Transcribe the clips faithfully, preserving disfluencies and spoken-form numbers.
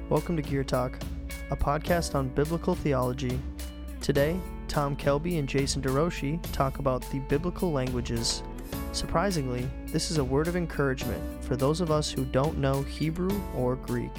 Welcome to Gear Talk, a podcast on biblical theology. Today, Tom Kelby and Jason DeRoshi talk about the biblical languages. Surprisingly, this is a word of encouragement for those of us who don't know Hebrew or Greek.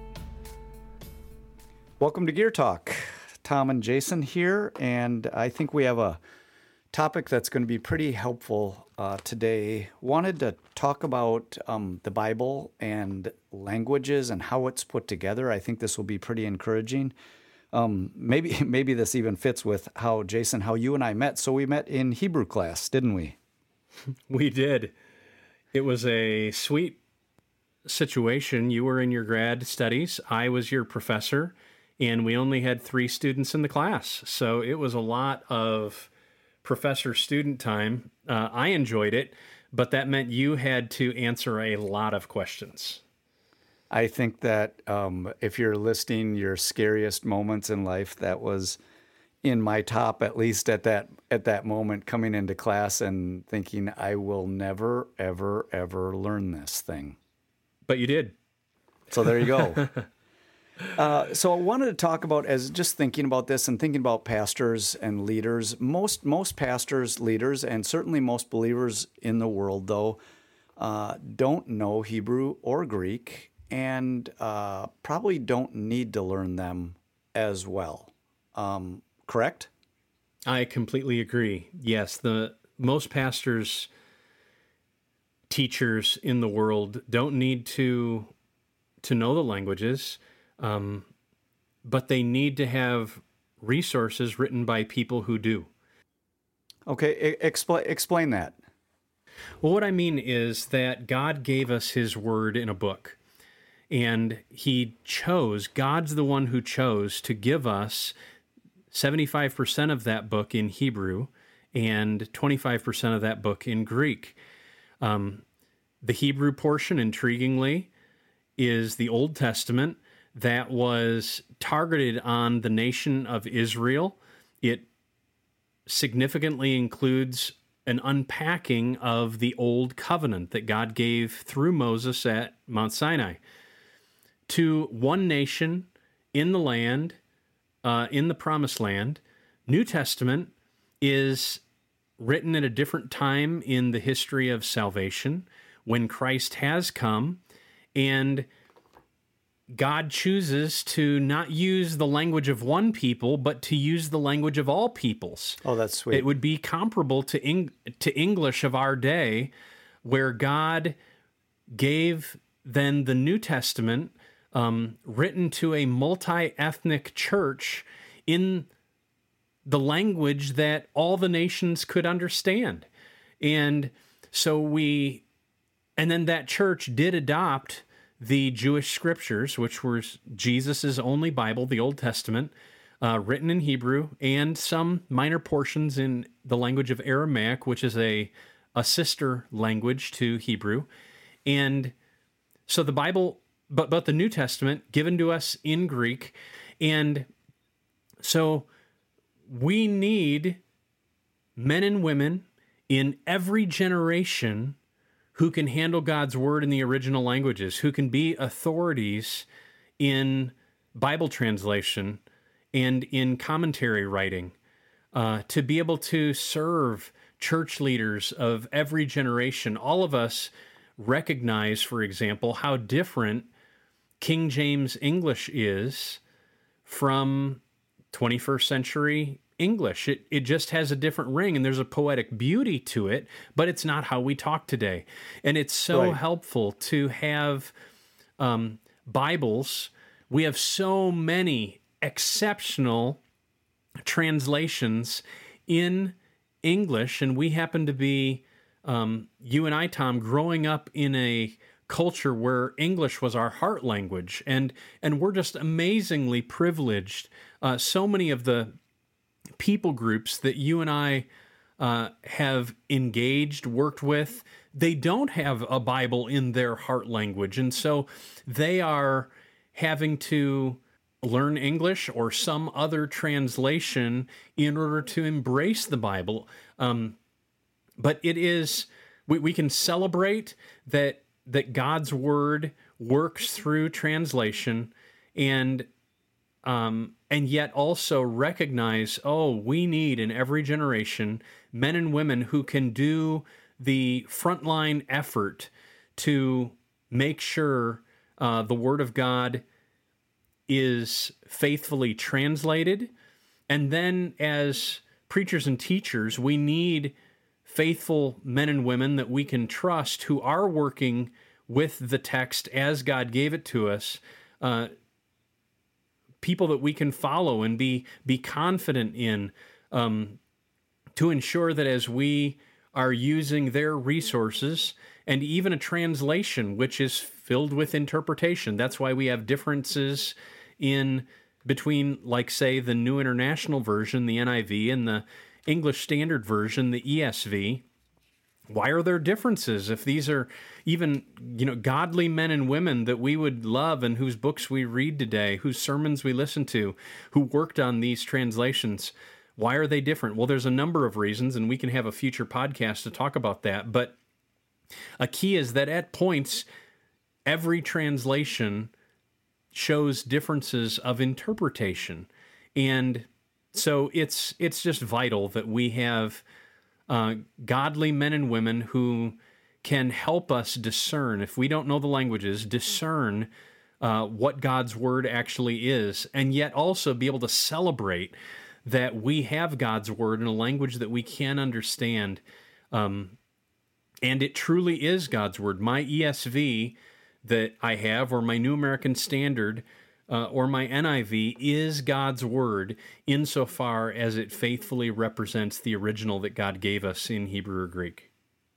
Welcome to Gear Talk. Tom and Jason here, and I think we have a topic that's going to be pretty helpful uh, today. Wanted to talk about um, the Bible and languages and how it's put together. I think this will be pretty encouraging. Um, maybe maybe this even fits with how, Jason, how you and I met. So we met in Hebrew class, didn't we? We did. It was a sweet situation. You were in your grad studies. I was your professor, and we only had three students in the class. So it was a lot of professor-student time. Uh, I enjoyed it, but that meant you had to answer a lot of questions. I think that um, if you're listing your scariest moments in life, that was in my top, at least at that at that moment, coming into class and thinking, I will never, ever, ever learn this thing. But you did. So there you go. Uh, so I wanted to talk about, as just thinking about this and thinking about pastors and leaders, most most pastors, leaders, and certainly most believers in the world, though, uh, don't know Hebrew or Greek and uh, probably don't need to learn them as well. Um, correct? I completely agree. Yes, the most pastors, teachers in the world don't need to to know the languages. Um, but they need to have resources written by people who do. Okay, explain explain that. Well, what I mean is that God gave us His Word in a book, and He chose, God's the one who chose to give us seventy-five percent of that book in Hebrew and twenty-five percent of that book in Greek. Um, the Hebrew portion, intriguingly, is the Old Testament that was targeted on the nation of Israel. It significantly includes an unpacking of the Old Covenant that God gave through Moses at Mount Sinai to one nation in the land, uh, in the Promised Land. New Testament is written at a different time in the history of salvation when Christ has come, and God chooses to not use the language of one people, but to use the language of all peoples. Oh, that's sweet. It would be comparable to Eng- to English of our day, where God gave then the New Testament um, written to a multi-ethnic church in the language that all the nations could understand. And so we, and then that church did adopt the Jewish scriptures, which was Jesus' only Bible, the Old Testament, uh, written in Hebrew, and some minor portions in the language of Aramaic, which is a, a sister language to Hebrew. And so the Bible, but, but the New Testament, given to us in Greek. And so we need men and women in every generation who can handle God's word in the original languages, who can be authorities in Bible translation and in commentary writing, uh, to be able to serve church leaders of every generation. All of us recognize, for example, how different King James English is from twenty-first century English. It it just has a different ring, and there's a poetic beauty to it, but it's not how we talk today. And it's so Right. helpful to have um, Bibles. We have so many exceptional translations in English, and we happen to be, um, you and I, Tom, growing up in a culture where English was our heart language, and and we're just amazingly privileged. Uh, so many of the people groups that you and I uh, have engaged, worked with, they don't have a Bible in their heart language. And so they are having to learn English or some other translation in order to embrace the Bible. Um, but it is, we, we can celebrate that that God's word works through translation, and um, and yet also recognize, oh, we need in every generation men and women who can do the frontline effort to make sure uh, the Word of God is faithfully translated. And then as preachers and teachers, we need faithful men and women that we can trust who are working with the text as God gave it to us, uh, people that we can follow and be be confident in, um, to ensure that as we are using their resources and even a translation which is filled with interpretation. That's why we have differences in between, like, say, the New International Version, the N I V, and the English Standard Version, the E S V. Why are there differences if these are even, you know, godly men and women that we would love and whose books we read today, whose sermons we listen to, who worked on these translations? Why are they different? Well, there's a number of reasons, and we can have a future podcast to talk about that. But a key is that at points, every translation shows differences of interpretation. And so it's it's just vital that we have uh, godly men and women who can help us discern, if we don't know the languages, discern uh, what God's Word actually is, and yet also be able to celebrate that we have God's Word in a language that we can understand. Um, and it truly is God's Word. My E S V that I have, or my New American Standard, uh, or my N I V, is God's Word insofar as it faithfully represents the original that God gave us in Hebrew or Greek.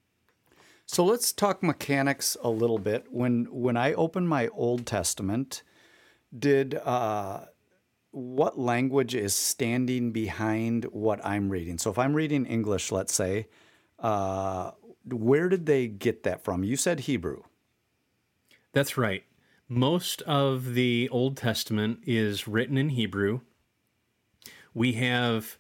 So let's talk mechanics a little bit. When when I opened my Old Testament, did uh, what language is standing behind what I'm reading? So if I'm reading English, let's say, uh, where did they get that from? You said Hebrew. That's right. Most of the Old Testament is written in Hebrew. We have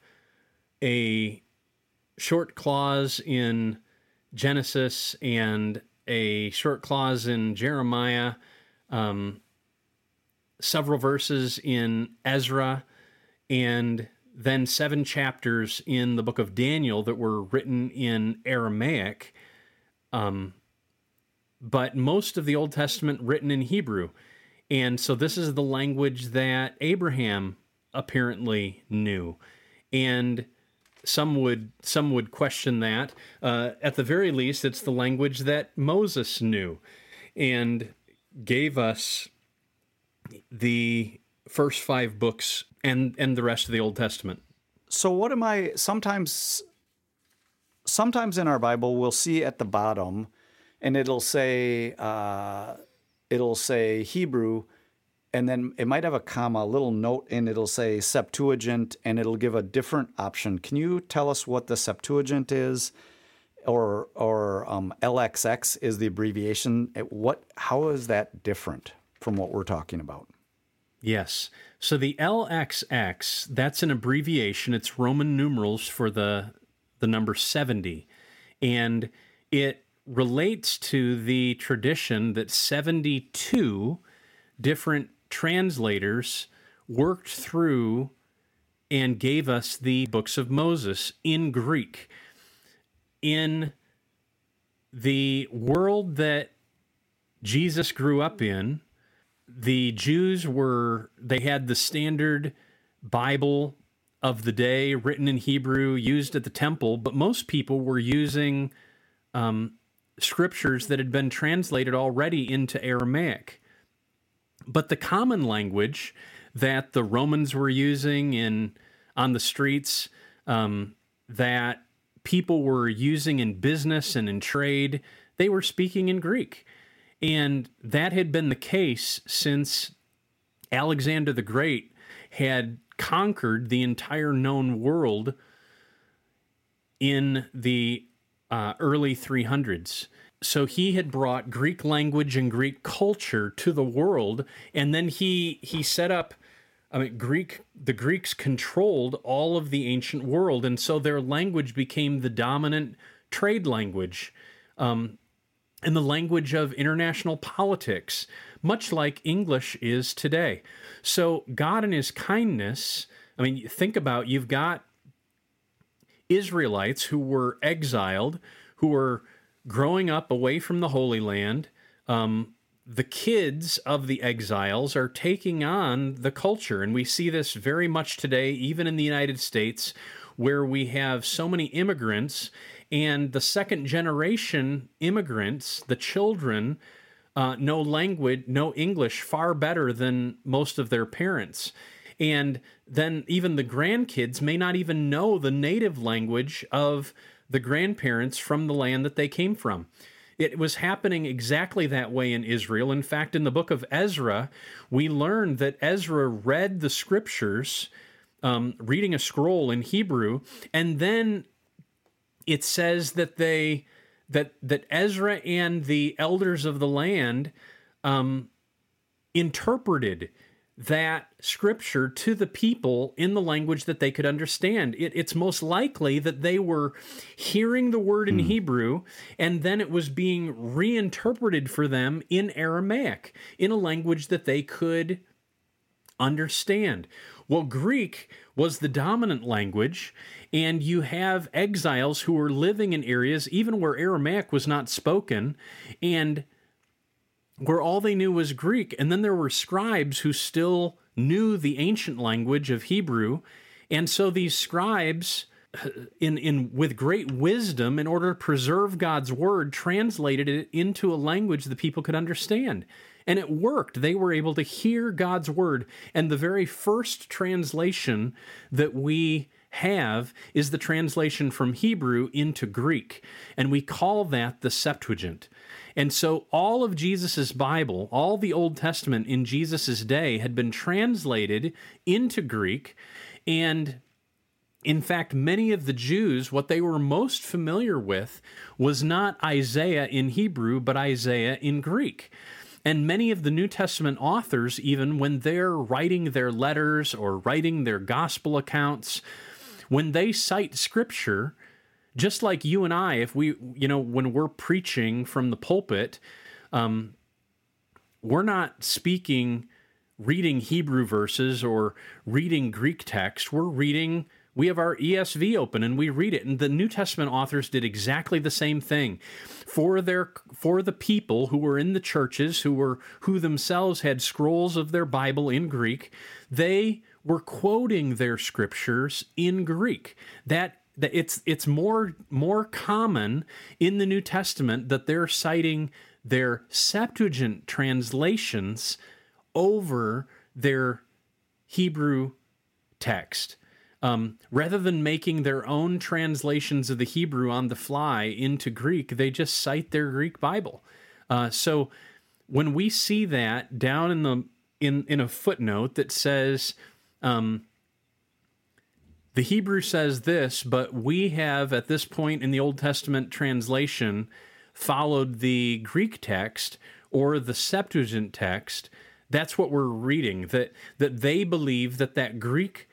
a short clause in Genesis and a short clause in Jeremiah, um, several verses in Ezra, and then seven chapters in the book of Daniel that were written in Aramaic. Um, but most of the Old Testament written in Hebrew. And so this is the language that Abraham apparently knew. And some would some would question that. Uh, at the very least, it's the language that Moses knew and gave us the first five books and, and the rest of the Old Testament. So what am I, sometimes, sometimes in our Bible, we'll see at the bottom, and it'll say, uh, it'll say Hebrew, and then it might have a comma, a little note, and it'll say Septuagint, and it'll give a different option. Can you tell us what the Septuagint is, or or um, L X X is the abbreviation? What? How is that different from what we're talking about? Yes. So the L X X, that's an abbreviation. It's Roman numerals for the the number seventy, and it relates to the tradition that seventy-two different translators worked through and gave us the books of Moses in Greek. In the world that Jesus grew up in, the Jews were, they had the standard Bible of the day written in Hebrew, used at the temple, but most people were using um, scriptures that had been translated already into Aramaic. But the common language that the Romans were using in on the streets, um, that people were using in business and in trade, they were speaking in Greek. And that had been the case since Alexander the Great had conquered the entire known world in the uh, early three hundreds. So he had brought Greek language and Greek culture to the world, and then he he set up, I mean, Greek, the Greeks controlled all of the ancient world, and so their language became the dominant trade language. Um, and the language of international politics, much like English is today. So God in his kindness, I mean, think about, you've got Israelites who were exiled, who were growing up away from the Holy Land. Um, the kids of the exiles are taking on the culture, and we see this very much today, even in the United States, where we have so many immigrants, and the second generation immigrants, the children, uh, know language, know English far better than most of their parents. And then even the grandkids may not even know the native language of the grandparents from the land that they came from. It was happening exactly that way in Israel. In fact, in the book of Ezra, we learned that Ezra read the scriptures, um, reading a scroll in Hebrew, and then it says that they that that Ezra and the elders of the land um, interpreted that scripture to the people in the language that they could understand. It, it's most likely that they were hearing the word in mm. Hebrew, and then it was being reinterpreted for them in Aramaic, in a language that they could understand. Well, Greek was the dominant language, and you have exiles who were living in areas even where Aramaic was not spoken, and where all they knew was Greek. And then there were scribes who still knew the ancient language of Hebrew. And so these scribes, in, in with great wisdom, in order to preserve God's word, translated it into a language the people could understand. And it worked. They were able to hear God's word. And the very first translation that we have is the translation from Hebrew into Greek. And we call that the Septuagint. And so all of Jesus's Bible, all the Old Testament in Jesus's day had been translated into Greek. And in fact, many of the Jews, what they were most familiar with was not Isaiah in Hebrew, but Isaiah in Greek. And many of the New Testament authors, even when they're writing their letters or writing their gospel accounts, when they cite scripture, just like you and I, if we, you know, when we're preaching from the pulpit, um, we're not speaking, reading Hebrew verses or reading Greek text. We're reading, we have our E S V open and we read it. And the New Testament authors did exactly the same thing for their, for the people who were in the churches, who were, who themselves had scrolls of their Bible in Greek. They were quoting their scriptures in Greek. That That it's it's more more common in the New Testament that they're citing their Septuagint translations over their Hebrew text. Um, rather than making their own translations of the Hebrew on the fly into Greek, they just cite their Greek Bible. Uh, so when we see that down in the in in a footnote that says, um, the Hebrew says this, but we have, at this point in the Old Testament translation, followed the Greek text or the Septuagint text, that's what we're reading, that, that they believe that that Greek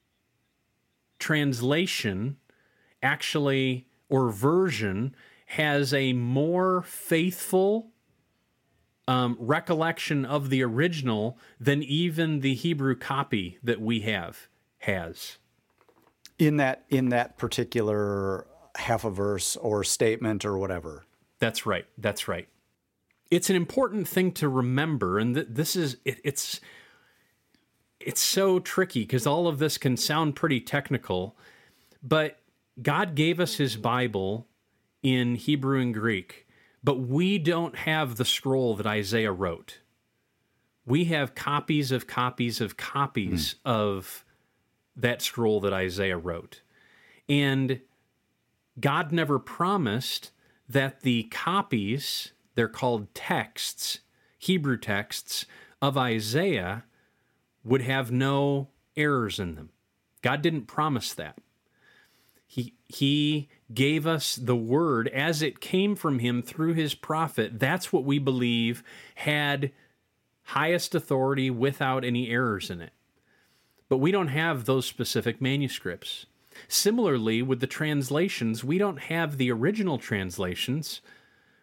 translation actually, or version, has a more faithful um, recollection of the original than even the Hebrew copy that we have has. In that in that particular half a verse or statement or whatever. That's right. That's right. It's an important thing to remember, and th- this is it, it's it's so tricky because all of this can sound pretty technical, but God gave us His Bible in Hebrew and Greek, but we don't have the scroll that Isaiah wrote. We have copies of copies of copies mm. of that scroll that Isaiah wrote. And God never promised that the copies, they're called texts, Hebrew texts, of Isaiah would have no errors in them. God didn't promise that. He, he gave us the word as it came from Him through His prophet. That's what we believe had highest authority without any errors in it. But we don't have those specific manuscripts. Similarly, with the translations, we don't have the original translations.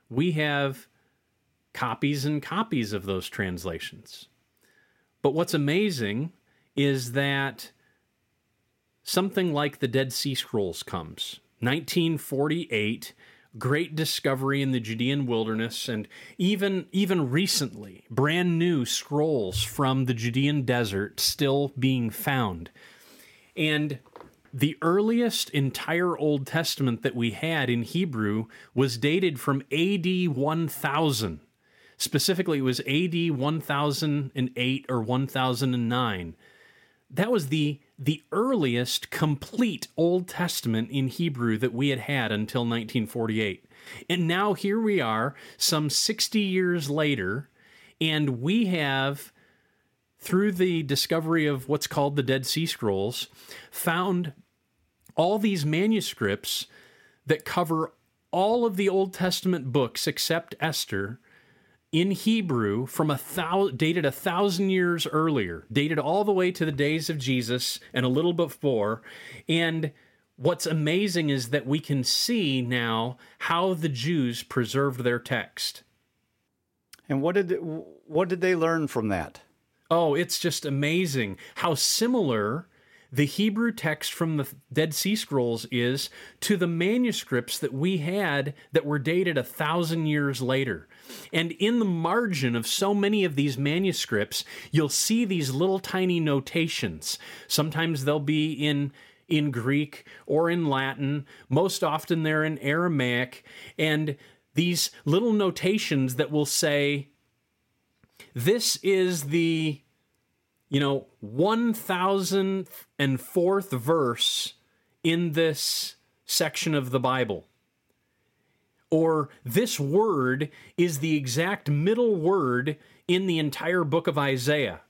we have copies and copies of those translations. But what's amazing is that something like the Dead Sea Scrolls comes. nineteen forty-eight, great discovery in the Judean wilderness, and even, even recently, brand new scrolls from the Judean desert still being found. And the earliest entire Old Testament that we had in Hebrew was dated from A D one thousand. Specifically, it was A D one thousand eight or one thousand nine. That was the, the earliest complete Old Testament in Hebrew that we had had until nineteen forty-eight. And now here we are, some sixty years later, and we have, through the discovery of what's called the Dead Sea Scrolls, found all these manuscripts that cover all of the Old Testament books except Esther in Hebrew from a thousand, dated a thousand years earlier, dated all the way to the days of Jesus and a little before. And what's amazing is that we can see now how the Jews preserved their text. And what did what did they learn from that? Oh, it's just amazing how similar the Hebrew text from the Dead Sea Scrolls is to the manuscripts that we had that were dated a thousand years later. And in the margin of so many of these manuscripts, you'll see these little tiny notations. Sometimes they'll be in in Greek or in Latin. Most often they're in Aramaic. And these little notations that will say, this is the, you know, one thousand fourth verse in this section of the Bible. Or this word is the exact middle word in the entire book of Isaiah.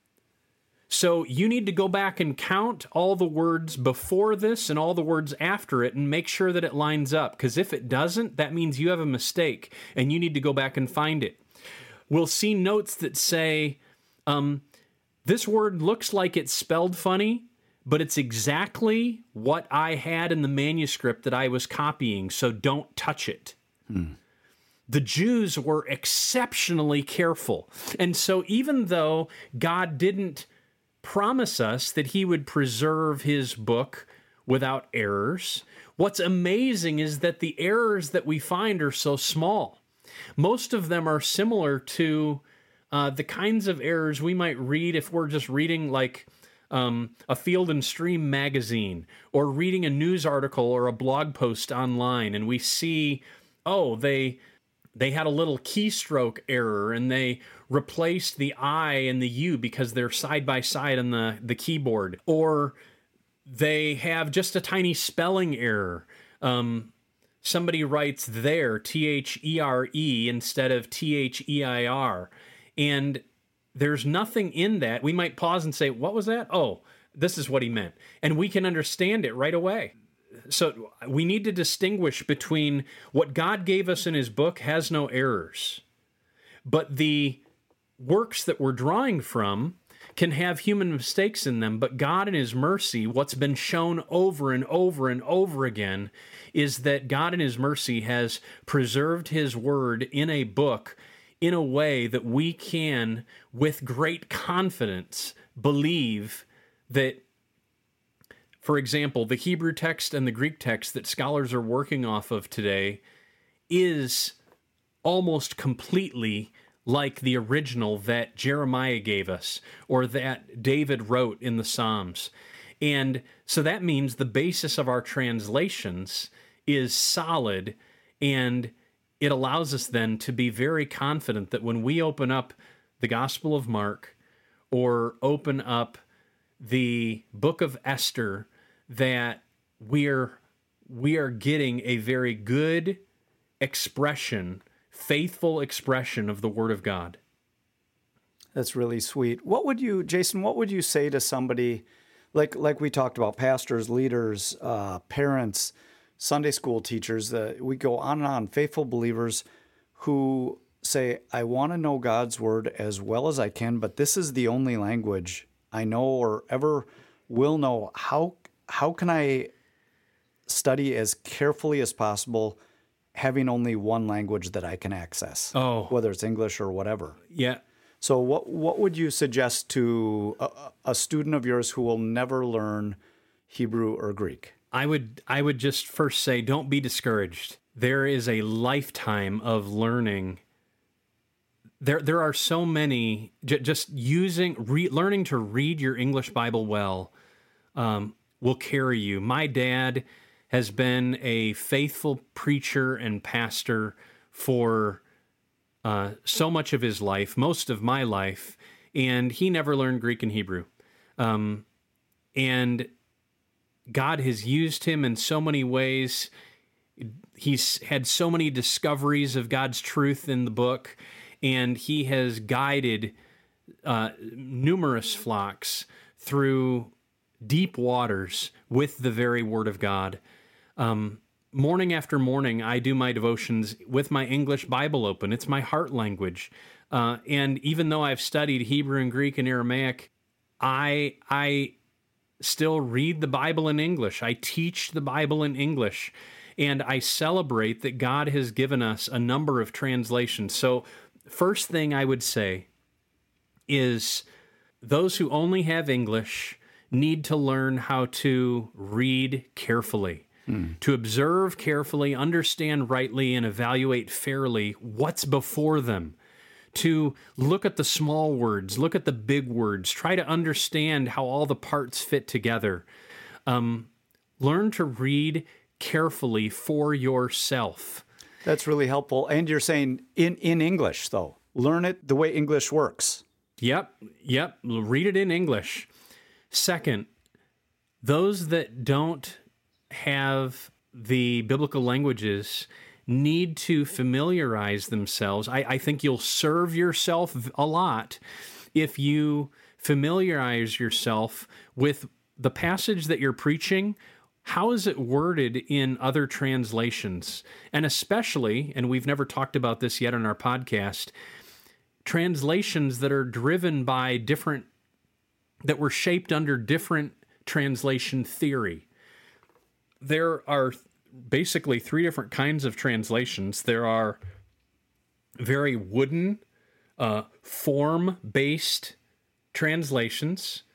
So you need to go back and count all the words before this and all the words after it and make sure that it lines up. Because if it doesn't, that means you have a mistake and you need to go back and find it. We'll see notes that say, um, this word looks like it's spelled funny, but it's exactly what I had in the manuscript that I was copying, so don't touch it. Hmm. The Jews were exceptionally careful. And so even though God didn't promise us that he would preserve his book without errors, what's amazing is that the errors that we find are so small. Most of them are similar to uh, the kinds of errors we might read if we're just reading like um, a Field and Stream magazine or reading a news article or a blog post online, and we see, oh, they they had a little keystroke error and they replaced the I and the U because they're side by side on the, the keyboard, or they have just a tiny spelling error. Um, somebody writes there, T H E R E instead of T H E I R. And there's nothing in that. We might pause and say, what was that? Oh, this is what he meant. And we can understand it right away. So we need to distinguish between what God gave us in his book has no errors, but the works that we're drawing from can have human mistakes in them. But God in his mercy, what's been shown over and over and over again is that God in his mercy has preserved his word in a book in a way that we can, with great confidence, believe that, for example, the Hebrew text and the Greek text that scholars are working off of today is almost completely like the original that Jeremiah gave us or that David wrote in the Psalms. And so that means the basis of our translations is solid, and it allows us then to be very confident that when we open up the Gospel of Mark or open up the book of Esther, that we're we are getting a very good expression, faithful expression of the Word of God. That's really sweet. What would you, Jason, what would you say to somebody, like like we talked about, pastors, leaders, uh, parents, Sunday school teachers, uh, we go on and on, faithful believers who say, I want to know God's Word as well as I can, but this is the only language I know or ever will know. How how can I study as carefully as possible having only one language that I can access, Oh. whether it's English or whatever. Yeah. So what what would you suggest to a, a student of yours who will never learn Hebrew or Greek? I would I would just first say, don't be discouraged. There is a lifetime of learning. There there are so many, j- just using, re, learning to read your English Bible well um, will carry you. My dad has been a faithful preacher and pastor for uh, so much of his life, most of my life, and he never learned Greek and Hebrew. Um, and God has used him in so many ways. He's had so many discoveries of God's truth in the book, and he has guided uh, numerous flocks through deep waters with the very Word of God. Um, morning after morning, I do my devotions with my English Bible open. It's my heart language. Uh, and even though I've studied Hebrew and Greek and Aramaic, I I still read the Bible in English. I teach the Bible in English. And I celebrate that God has given us a number of translations. So first thing I would say is those who only have English need to learn how to read carefully. Mm. To observe carefully, understand rightly, and evaluate fairly what's before them. To look at the small words, look at the big words, try to understand how all the parts fit together. Um, learn to read carefully for yourself. That's really helpful. And you're saying in, in English, though. Learn it the way English works. Yep, yep. Read it in English. Second, those that don't have the biblical languages need to familiarize themselves. I, I think you'll serve yourself a lot if you familiarize yourself with the passage that you're preaching. How is it worded in other translations? And especially, and we've never talked about this yet on our podcast, translations that are driven by different, that were shaped under different translation theory. There are basically three different kinds of translations. There are very wooden, uh, form-based translations.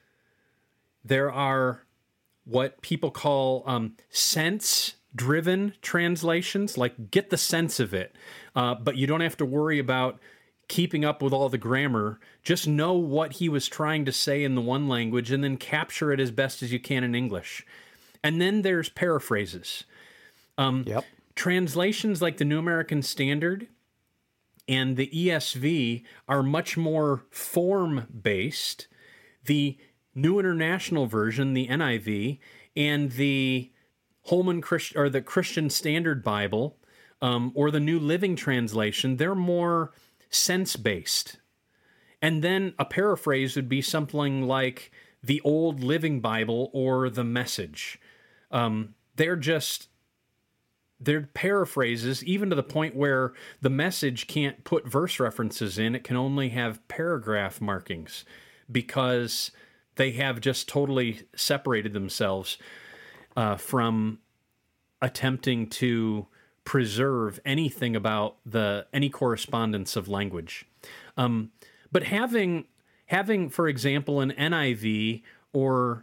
There are what people call um, sense-driven translations, like get the sense of it, uh, but you don't have to worry about keeping up with all the grammar. Just know what he was trying to say in the one language and then capture it as best as you can in English. And then there's paraphrases. Um, yep. Translations like the New American Standard and the E S V are much more form-based. The New International Version, the N I V, and the Holman Christ- or the Christian Standard Bible, um, or the New Living Translation, they're more sense-based. And then a paraphrase would be something like the Old Living Bible or the Message. Um, they're just, they're paraphrases, even to the point where the Message can't put verse references in. It can only have paragraph markings because they have just totally separated themselves uh, from attempting to preserve anything about the any correspondence of language. Um, but having, having, for example, an N I V or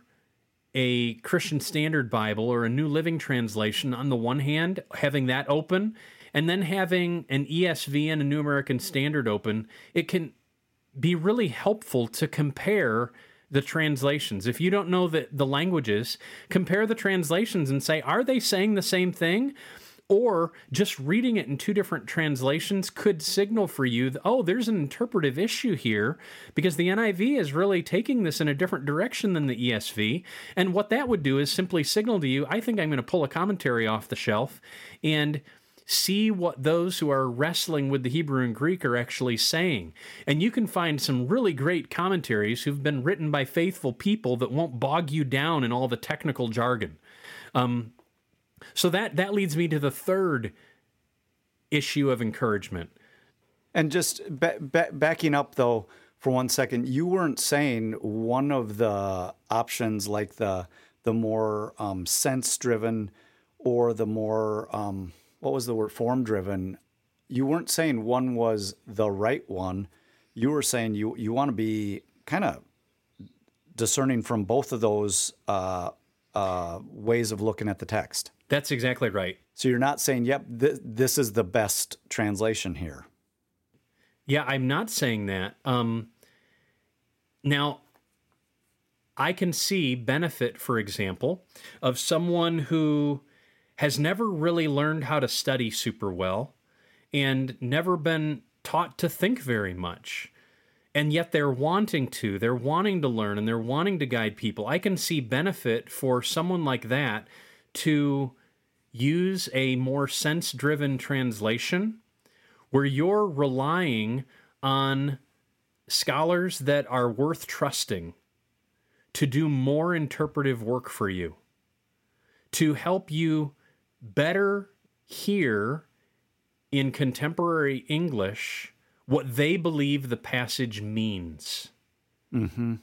a Christian Standard Bible or a New Living Translation on the one hand, having that open, and then having an E S V and a New American Standard open, it can be really helpful to compare the translations. If you don't know the, the languages, compare the translations and say, are they saying the same thing? Or just reading it in two different translations could signal for you that, oh, there's an interpretive issue here because the N I V is really taking this in a different direction than the E S V. And what that would do is simply signal to you, I think I'm going to pull a commentary off the shelf and see what those who are wrestling with the Hebrew and Greek are actually saying. And you can find some really great commentaries who've been written by faithful people that won't bog you down in all the technical jargon. Um, So that, that leads me to the third issue of encouragement. And just ba- ba- backing up, though, for one second, you weren't saying one of the options, like the the more um, sense-driven or the more um, what was the word, form-driven, you weren't saying one was the right one. You were saying you, you want to be kind of discerning from both of those uh, uh, ways of looking at the text. That's exactly right. So you're not saying, yep, th- this is the best translation here. Yeah, I'm not saying that. Um, now, I can see benefit, for example, of someone who has never really learned how to study super well and never been taught to think very much. And yet they're wanting to, they're wanting to learn and they're wanting to guide people. I can see benefit for someone like that to use a more sense-driven translation where you're relying on scholars that are worth trusting to do more interpretive work for you, to help you better hear in contemporary English what they believe the passage means. Mm-hmm.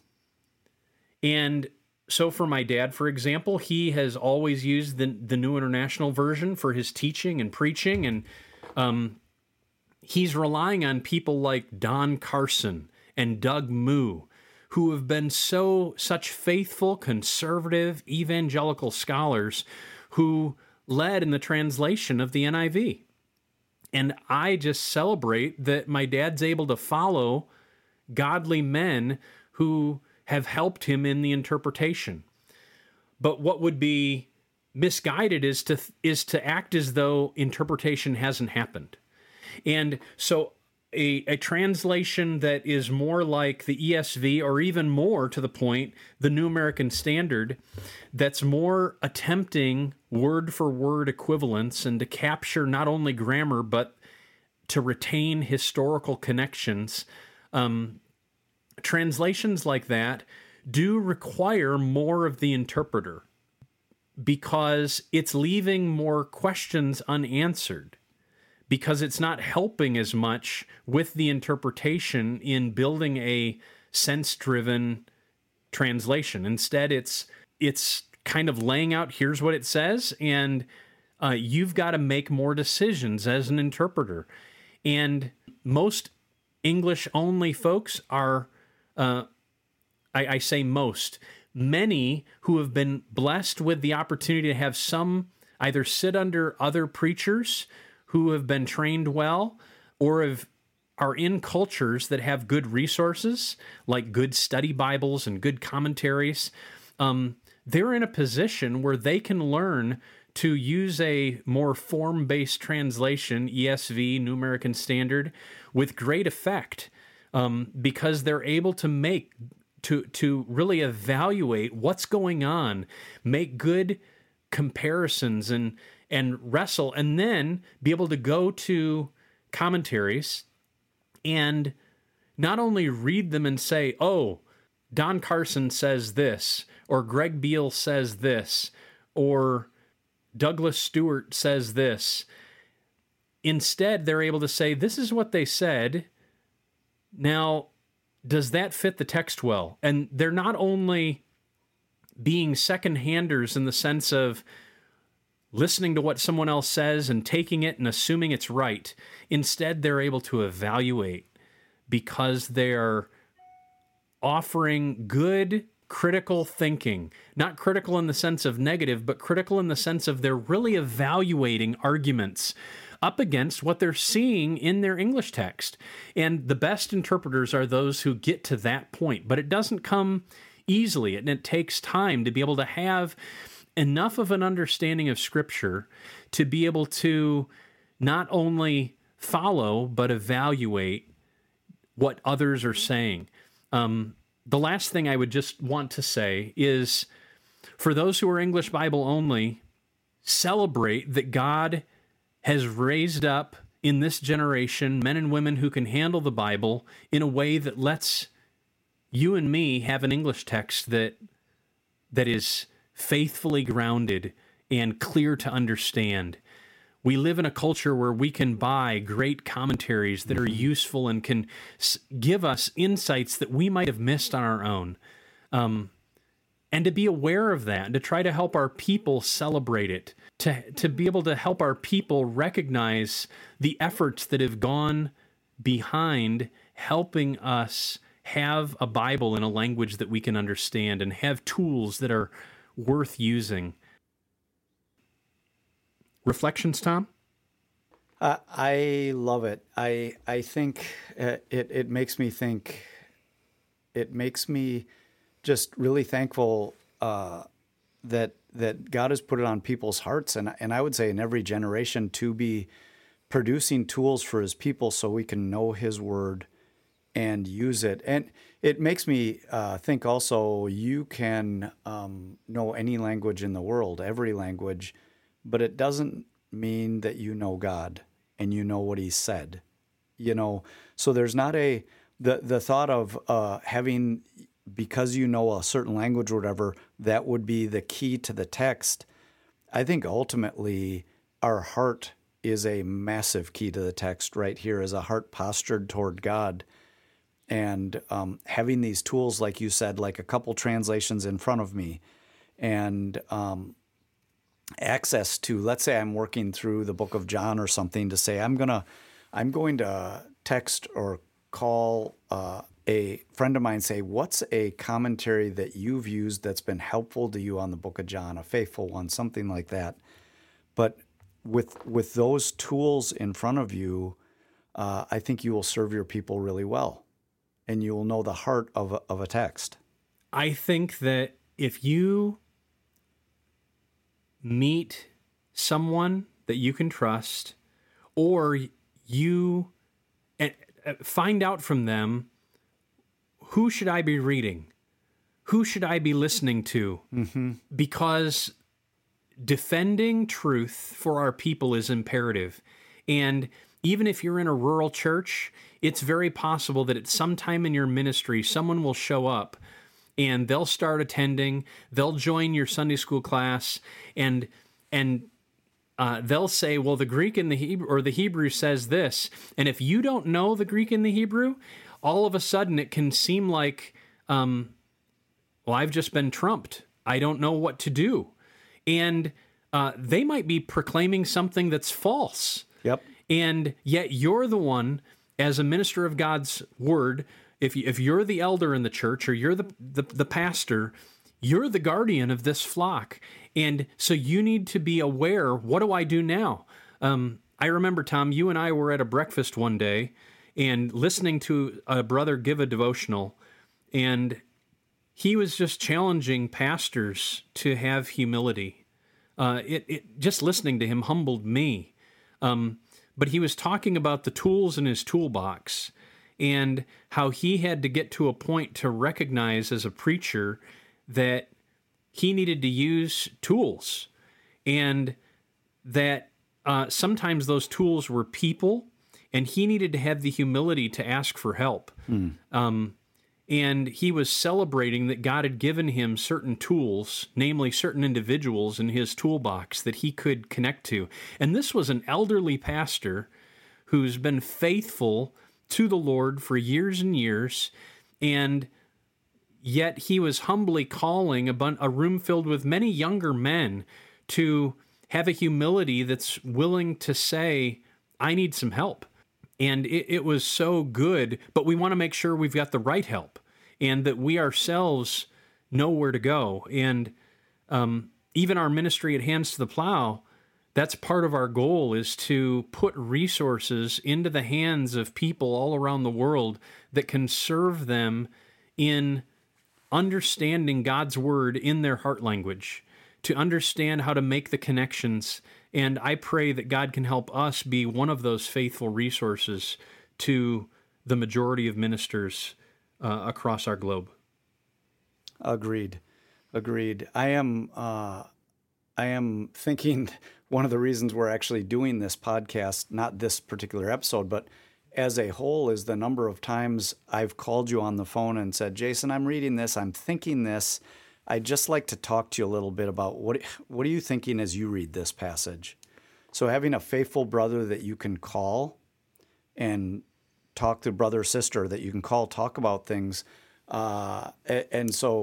And so for my dad, for example, he has always used the, the New International Version for his teaching and preaching, and um, he's relying on people like Don Carson and Doug Moo, who have been so such faithful, conservative, evangelical scholars who led in the translation of the N I V. And I just celebrate that my dad's able to follow godly men who have helped him in the interpretation. But what would be misguided is to is to act as though interpretation hasn't happened. And so a, a translation that is more like the E S V, or even more to the point, the New American Standard, that's more attempting word-for-word equivalence and to capture not only grammar, but to retain historical connections. Um, translations like that do require more of the interpreter because it's leaving more questions unanswered, because it's not helping as much with the interpretation in building a sense-driven translation. Instead, it's it's kind of laying out, here's what it says, and uh, you've got to make more decisions as an interpreter. And most English-only folks are, uh, I, I say most, many who have been blessed with the opportunity to have some either sit under other preachers who have been trained well, or have, are in cultures that have good resources, like good study Bibles and good commentaries. Um, they're in a position where they can learn to use a more form-based translation, E S V, New American Standard, with great effect, um, because they're able to make, to, to really evaluate what's going on, make good comparisons and and wrestle, and then be able to go to commentaries and not only read them and say, oh, Don Carson says this, or Greg Beale says this, or Douglas Stewart says this. Instead, they're able to say, this is what they said. Now, does that fit the text well? And they're not only being second-handers in the sense of listening to what someone else says and taking it and assuming it's right. Instead, they're able to evaluate because they're offering good critical thinking. Not critical in the sense of negative, but critical in the sense of they're really evaluating arguments up against what they're seeing in their English text. And the best interpreters are those who get to that point. But it doesn't come easily, and it takes time to be able to have enough of an understanding of Scripture to be able to not only follow, but evaluate what others are saying. Um, the last thing I would just want to say is, for those who are English Bible only, celebrate that God has raised up in this generation men and women who can handle the Bible in a way that lets you and me have an English text that that is faithfully grounded and clear to understand. We live in a culture where we can buy great commentaries that are useful and can s- give us insights that we might have missed on our own. Um, and to be aware of that, and to try to help our people celebrate it, to, to be able to help our people recognize the efforts that have gone behind helping us have a Bible in a language that we can understand and have tools that are worth using. Reflections, Tom? Uh, I love it. I I think uh, it it makes me think. It makes me just really thankful uh, that that God has put it on people's hearts, and and I would say in every generation to be producing tools for His people so we can know His Word and use it. And it makes me uh, think also you can um, know any language in the world, every language, but it doesn't mean that you know God and you know what He said. You know, so there's not a the the thought of uh, having, because you know a certain language or whatever, that would be the key to the text. I think ultimately our heart is a massive key to the text right here, is a heart postured toward God. And um, having these tools, like you said, like a couple translations in front of me, and um, access to, let's say I'm working through the book of John or something, to say I'm gonna, I'm going to text or call uh, a friend of mine, say, what's a commentary that you've used that's been helpful to you on the book of John, a faithful one, something like that. But with with those tools in front of you, uh, I think you will serve your people really well, and you will know the heart of a, of a text. I think that if you meet someone that you can trust, or you find out from them, who should I be reading? Who should I be listening to? Mm-hmm. Because defending truth for our people is imperative. And even if you're in a rural church, it's very possible that at some time in your ministry, someone will show up and they'll start attending, they'll join your Sunday school class, and and uh, they'll say, well, the Greek and the Hebrew, or the Hebrew says this. And if you don't know the Greek and the Hebrew, all of a sudden it can seem like, um, well, I've just been trumped. I don't know what to do. And uh, they might be proclaiming something that's false. Yep. And yet you're the one, as a minister of God's word, if you, if you're the elder in the church, or you're the, the, the pastor, you're the guardian of this flock. And so you need to be aware, what do I do now? Um, I remember, Tom, you and I were at a breakfast one day and listening to a brother give a devotional, and he was just challenging pastors to have humility. Uh, it, it just listening to him humbled me. Um, but he was talking about the tools in his toolbox and how he had to get to a point to recognize as a preacher that he needed to use tools, and that uh, sometimes those tools were people, and he needed to have the humility to ask for help. Mm. Um, and he was celebrating that God had given him certain tools, namely certain individuals in his toolbox that he could connect to. And this was an elderly pastor who's been faithful to the Lord for years and years, and yet he was humbly calling a, bun- a room filled with many younger men to have a humility that's willing to say, I need some help. And it, it was so good, but we want to make sure we've got the right help and that we ourselves know where to go. And um, even our ministry at Hands to the Plow, that's part of our goal, is to put resources into the hands of people all around the world that can serve them in understanding God's word in their heart language, to understand how to make the connections. And I pray that God can help us be one of those faithful resources to the majority of ministers uh, across our globe. Agreed. Agreed. I am, uh, I am thinking one of the reasons we're actually doing this podcast, not this particular episode, but as a whole, is the number of times I've called you on the phone and said, Jason, I'm reading this, I'm thinking this. I'd just like to talk to you a little bit about what what are you thinking as you read this passage? So having a faithful brother that you can call and talk to, brother or sister that you can call, talk about things. Uh, and so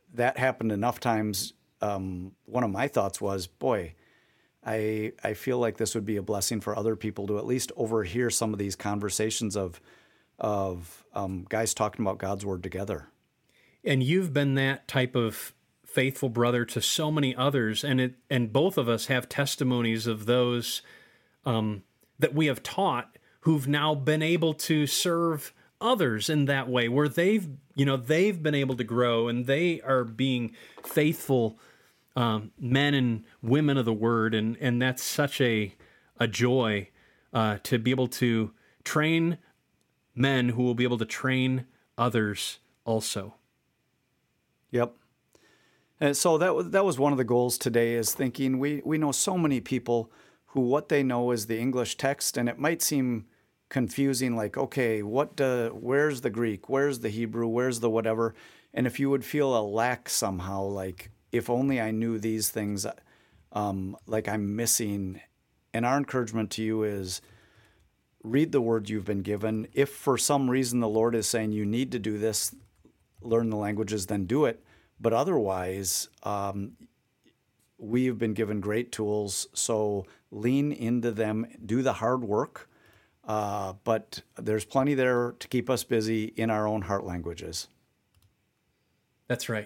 that happened enough times, um, one of my thoughts was, boy, I I feel like this would be a blessing for other people to at least overhear some of these conversations of of um, guys talking about God's word together. And you've been that type of faithful brother to so many others, and it and both of us have testimonies of those um, that we have taught who've now been able to serve others in that way, where they've you know they've been able to grow and they are being faithful um, men and women of the word, and and that's such a a joy uh, to be able to train men who will be able to train others also. Yep. And so that was, that was one of the goals today, is thinking we, we know so many people who what they know is the English text, and it might seem confusing, like, okay, what do, where's the Greek, where's the Hebrew, where's the whatever? And if you would feel a lack somehow, like, if only I knew these things, um, like I'm missing. And our encouragement to you is read the word you've been given. If for some reason the Lord is saying you need to do this, learn the languages, then do it. But otherwise, um, we've been given great tools, so lean into them, do the hard work, uh, but there's plenty there to keep us busy in our own heart languages. That's right.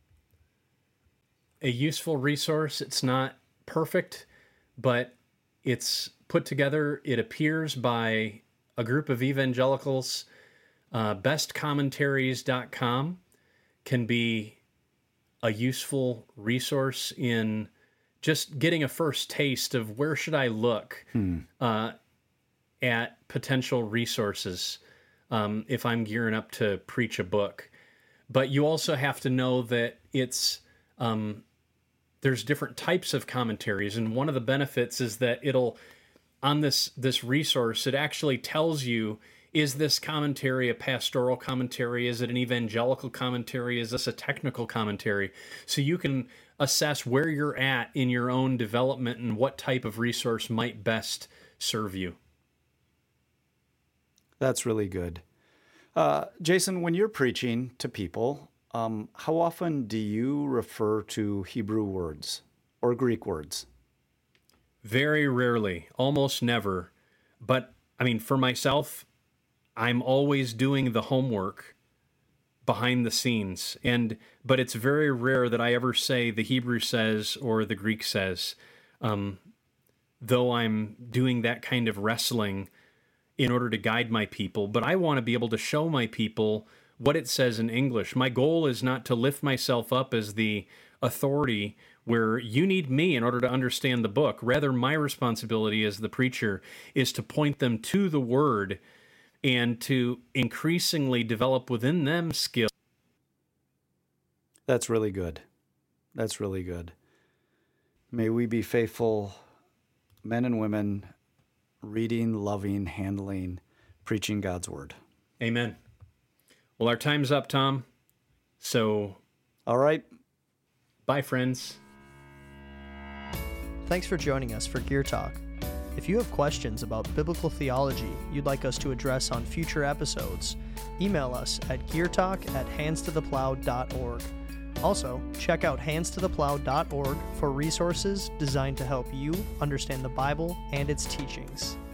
A useful resource. It's not perfect, but it's put together. It appears by a group of evangelicals. Uh, best commentaries dot com can be a useful resource in just getting a first taste of where should I look hmm. uh, at potential resources um, if I'm gearing up to preach a book. But you also have to know that it's um, there's different types of commentaries, and one of the benefits is that it'll on this this resource, it actually tells you, is this commentary a pastoral commentary? Is it an evangelical commentary? Is this a technical commentary? So you can assess where you're at in your own development and what type of resource might best serve you. That's really good. Uh, Jason, when you're preaching to people, um, how often do you refer to Hebrew words or Greek words? Very rarely, almost never. But, I mean, for myself, I'm always doing the homework behind the scenes, and but it's very rare that I ever say the Hebrew says or the Greek says, um, though I'm doing that kind of wrestling in order to guide my people. But I want to be able to show my people what it says in English. My goal is not to lift myself up as the authority where you need me in order to understand the book. Rather, my responsibility as the preacher is to point them to the Word and to increasingly develop within them skills. That's really good. That's really good. May we be faithful men and women, reading, loving, handling, preaching God's word. Amen. Well, our time's up, Tom. So, all right. Bye, friends. Thanks for joining us for Gear Talk. If you have questions about biblical theology you'd like us to address on future episodes, email us at geartalk at hands to the plow dot org. Also, check out hands to the plow dot org for resources designed to help you understand the Bible and its teachings.